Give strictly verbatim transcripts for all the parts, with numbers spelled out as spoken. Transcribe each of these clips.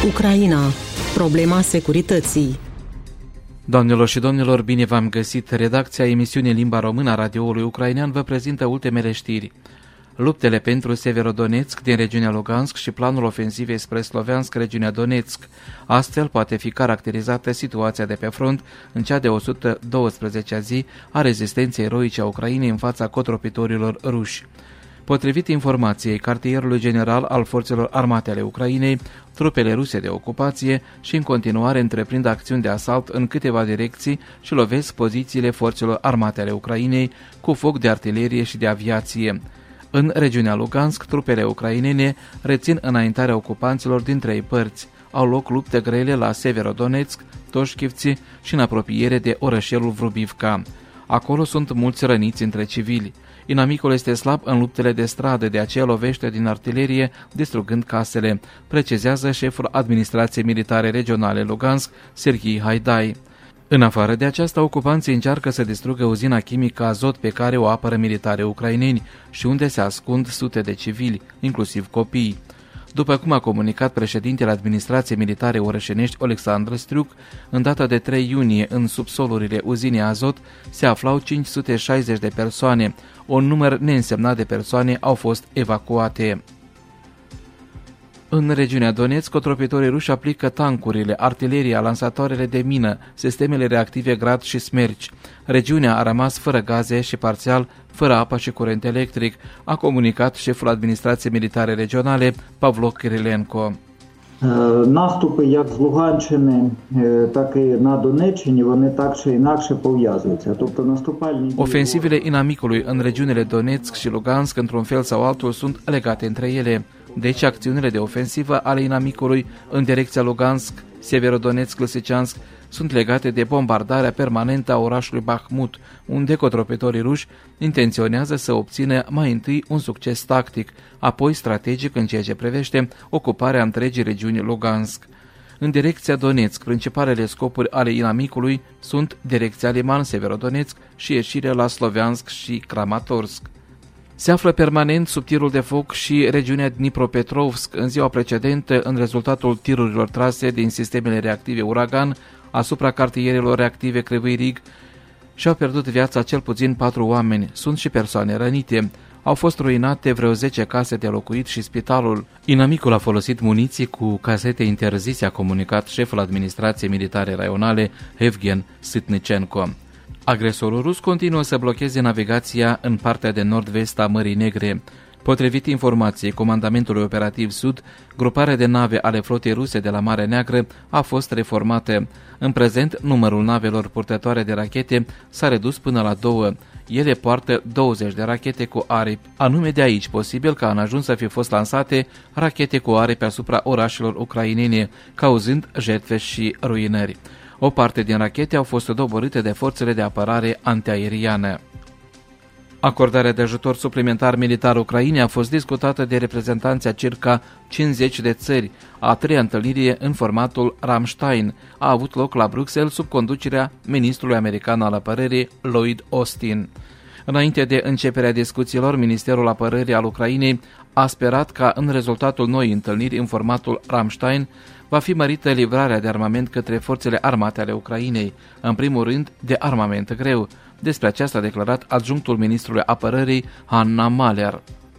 Ucraina. Problema securității. Doamnelor și domnilor, bine v-am găsit! Redacția emisiunii Limba Română a radioului ucrainean vă prezintă ultimele știri. Luptele pentru Severodonetsk din regiunea Lugansk și planul ofensivei spre Sloviansk, regiunea Donetsk. Astfel poate fi caracterizată situația de pe front în cea de o sută douăsprezecea zi a rezistenței eroice a Ucrainei în fața cotropitorilor ruși. Potrivit informației cartierului general al forțelor armate ale Ucrainei, trupele ruse de ocupație și în continuare întreprind acțiuni de asalt în câteva direcții și lovesc pozițiile forțelor armate ale Ucrainei cu foc de artilerie și de aviație. În regiunea Lugansk, trupele ucrainene rețin înaintarea ocupanților din trei părți. Au loc lupte grele la Severodonetsk, Toșchivți și în apropiere de orășelul Vrubivka. Acolo sunt mulți răniți între civili. Inamicul este slab în luptele de stradă, de aceea lovește din artilerie, distrugând casele, precizează șeful administrației militare regionale Lugansk, Serghii Haidai. În afară de aceasta, ocupanții încearcă să distrugă uzina chimică Azot pe care o apără militare ucraineni și unde se ascund sute de civili, inclusiv copii. După cum a comunicat președintele administrației militare orășenești Oleksandr Striuc, în data de trei iunie, în subsolurile uzinei Azot, se aflau cinci sute șaizeci de persoane. Un număr neînsemnat de persoane au fost evacuate. În regiunea Donetsk, cotropitorii ruși aplică tancurile, artileria, lansatoarele de mină, sistemele reactive Grad și Smerci. Regiunea a rămas fără gaze și parțial fără apă și curent electric, a comunicat șeful administrației militare regionale, Pavlo Kirilenko. Наступи як з Луганщини, так і на Донеччині, вони так чи інакше пов'язуються. Тобто наступальні Ofensivele inamicului în regiunile Donetsk și Lugansk, într-un fel sau altul, sunt legate între ele. Deci, acțiunile de ofensivă ale inamicului în direcția Lugansk, Severodonetsk, Lysychansk sunt legate de bombardarea permanentă a orașului Bakhmut, unde cotropitorii ruși intenționează să obțină mai întâi un succes tactic, apoi strategic în ceea ce privește ocuparea întregii regiuni Lugansk. În direcția Donetsk, principalele scopuri ale inamicului sunt direcția Liman-Severodonetsk și ieșirea la Sloviansk și Kramatorsk. Se află permanent sub tirul de foc și regiunea Dnipropetrovsk în ziua precedentă în rezultatul tirurilor trase din sistemele reactive Uragan asupra cartierelor reactive Kryvyi Rih și-au pierdut viața cel puțin patru oameni. Sunt și persoane rănite. Au fost ruinate vreo zece case de locuit și spitalul. Inamicul a folosit muniții cu casete interzise, a comunicat șeful administrației militare raionale Evgen Sitnichenko. Agresorul rus continuă să blocheze navigația în partea de nord-vest a Mării Negre. Potrivit informației Comandamentului Operativ Sud, gruparea de nave ale flotei ruse de la Marea Neagră a fost reformată. În prezent, numărul navelor purtătoare de rachete s-a redus până la două. Ele poartă douăzeci de rachete cu aripi. Anume de aici posibil ca în ajuns să fi fost lansate rachete cu aripi asupra orașelor ucrainene, cauzând jertfe și ruinări. O parte din rachete au fost doborâte de forțele de apărare antiaeriană. Acordarea de ajutor suplimentar militar Ucrainei a fost discutată de reprezentanții a circa cincizeci de țări. A treia întâlnire în formatul Ramstein a avut loc la Bruxelles sub conducerea ministrului american al apărării Lloyd Austin. Înainte de începerea discuțiilor, Ministerul Apărării al Ucrainei a sperat ca în rezultatul noii întâlniri în formatul Ramstein va fi mărită livrarea de armament către forțele armate ale Ucrainei, în primul rând de armament greu. Despre aceasta a declarat adjunctul ministrului apărării Hanna Maler.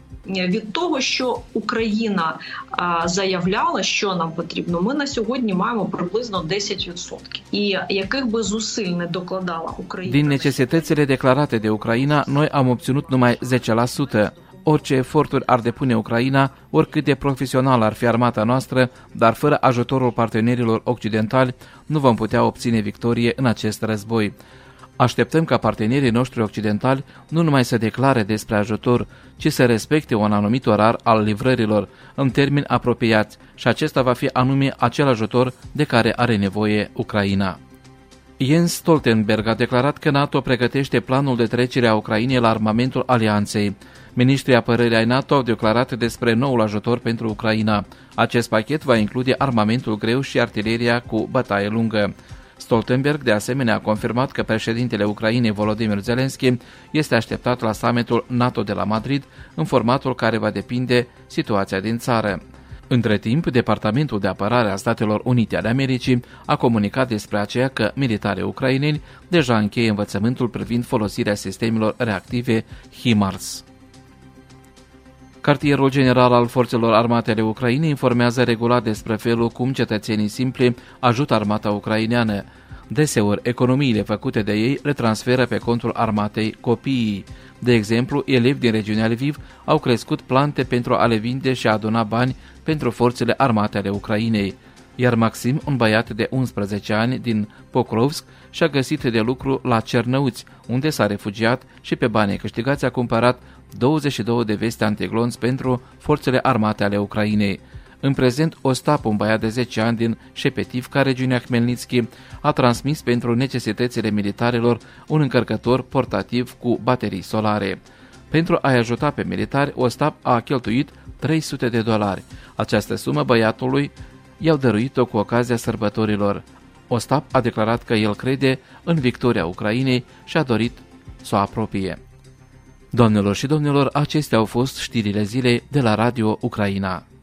Від того, що Україна а, заявляла, що нам потрібно, ми на сьогодні маємо приблизно десять відсотків. І яких би зусиль не докладала Україна... Din necesitățile declarate de Ucraina, noi am obținut numai zece la sută. Orice eforturi ar depune Ucraina, oricât de profesional ar fi armata noastră, dar fără ajutorul partenerilor occidentali, nu vom putea obține victorie în acest război. Așteptăm ca partenerii noștri occidentali nu numai să declare despre ajutor, ci să respecte un anumit orar al livrărilor, în termeni apropiați, și acesta va fi anume acel ajutor de care are nevoie Ucraina. Jens Stoltenberg a declarat că NATO pregătește planul de trecere a Ucrainei la armamentul alianței. Ministrii apărării ai NATO au declarat despre noul ajutor pentru Ucraina. Acest pachet va include armamentul greu și artileria cu bătaie lungă. Stoltenberg, de asemenea, a confirmat că președintele Ucrainei, Volodymyr Zelensky, este așteptat la summitul NATO de la Madrid, în formatul care va depinde situația din țară. Între timp, Departamentul de Apărare a Statelor Unite ale Americii a comunicat despre aceea că militarii ucraineni deja încheie învățământul privind folosirea sistemelor reactive HIMARS. Cartierul general al Forțelor Armate ale Ucrainei informează regulat despre felul cum cetățenii simpli ajută armata ucraineană. Deseori, economiile făcute de ei le transferă pe contul armatei copiii. De exemplu, elevi din regiunea Lviv au crescut plante pentru a le vinde și a aduna bani pentru forțele armate ale Ucrainei. Iar Maxim, un băiat de unsprezece ani din Pokrovsk, și-a găsit de lucru la Cernăuți, unde s-a refugiat și pe banii câștigați a cumpărat douăzeci și două de veste antiglonți pentru forțele armate ale Ucrainei. În prezent, Ostap, un băiat de zece ani din Șepetivca, regiunea Hmelnitski, a transmis pentru necesitățile militarelor un încărcător portativ cu baterii solare. Pentru a-i ajuta pe militari, Ostap a cheltuit trei sute de dolari. Această sumă băiatului i-au dăruit-o cu ocazia sărbătorilor. Ostap a declarat că el crede în victoria Ucrainei și a dorit să o apropie. Doamnelor și domnilor, acestea au fost știrile zilei de la Radio Ucraina.